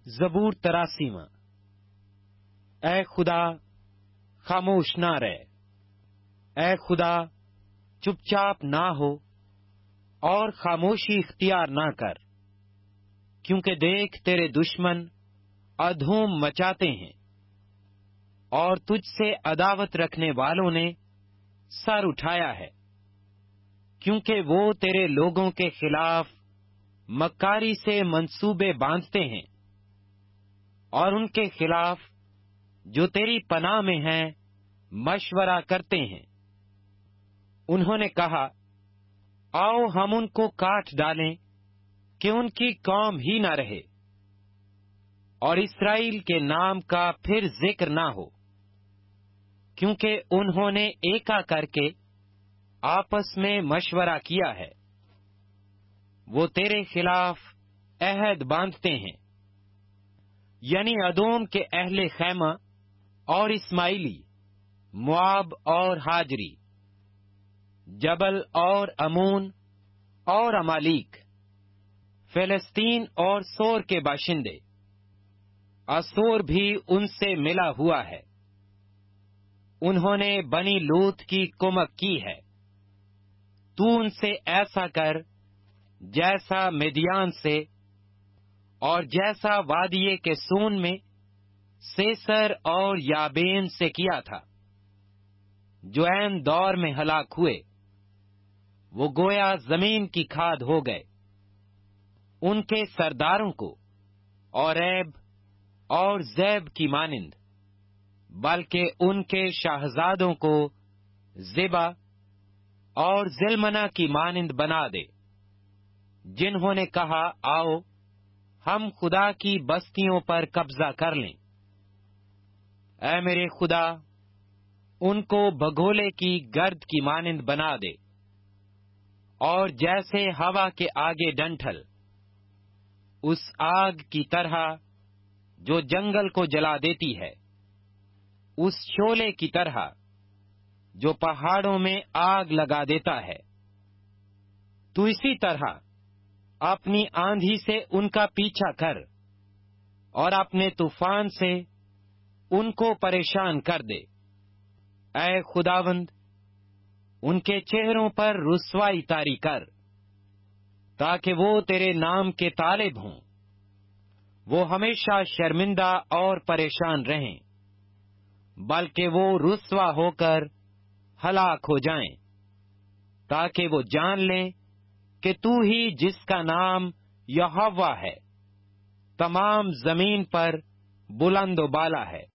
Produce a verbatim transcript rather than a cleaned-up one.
زبور تراسیواں۔ اے خدا خاموش نہ رہ، اے خدا چپ چاپ نہ ہو اور خاموشی اختیار نہ کر، کیونکہ دیکھ تیرے دشمن ادھوم مچاتے ہیں اور تجھ سے عداوت رکھنے والوں نے سر اٹھایا ہے، کیونکہ وہ تیرے لوگوں کے خلاف مکاری سے منصوبے باندھتے ہیں اور ان کے خلاف جو تیری پناہ میں ہیں مشورہ کرتے ہیں۔ انہوں نے کہا، آؤ ہم ان کو کاٹ ڈالیں کہ ان کی قوم ہی نہ رہے اور اسرائیل کے نام کا پھر ذکر نہ ہو، کیونکہ انہوں نے ایکا کر کے آپس میں مشورہ کیا ہے۔ وہ تیرے خلاف عہد باندھتے ہیں، یعنی ادوم کے اہل خیمہ اور اسماعیلی، مواب اور ہاجری، جبل اور امون اور امالیک، فلسطین اور سور کے باشندے۔ اسور بھی ان سے ملا ہوا ہے، انہوں نے بنی لوط کی کمک کی ہے۔ تو ان سے ایسا کر جیسا مدیان سے اور جیسا وادی کے سون میں سیسر اور یابین سے کیا تھا، جو عین دور میں ہلاک ہوئے۔ وہ گویا زمین کی کھاد ہو گئے، ان کے سرداروں کو اوریب اور زیب کی مانند، بلکہ ان کے شاہزادوں کو زبا اور زلمنا کی مانند بنا دے، جنہوں نے کہا، آؤ ہم خدا کی بستیوں پر قبضہ کر لیں۔ اے میرے خدا، ان کو بگولے کی گرد کی مانند بنا دے، اور جیسے ہوا کے آگے ڈنٹھل، اس آگ کی طرح جو جنگل کو جلا دیتی ہے، اس شعلے کی طرح جو پہاڑوں میں آگ لگا دیتا ہے۔ تو اسی طرح اپنی آندھی سے ان کا پیچھا کر اور اپنے طوفان سے ان کو پریشان کر دے۔ اے خداوند، ان کے چہروں پر رسوائی طاری کر، تاکہ وہ تیرے نام کے طالب ہوں۔ وہ ہمیشہ شرمندہ اور پریشان رہیں، بلکہ وہ رسوا ہو کر ہلاک ہو جائیں، تاکہ وہ جان لیں کہ تو ہی جس کا نام یہوہ ہے، تمام زمین پر بلند و بالا ہے۔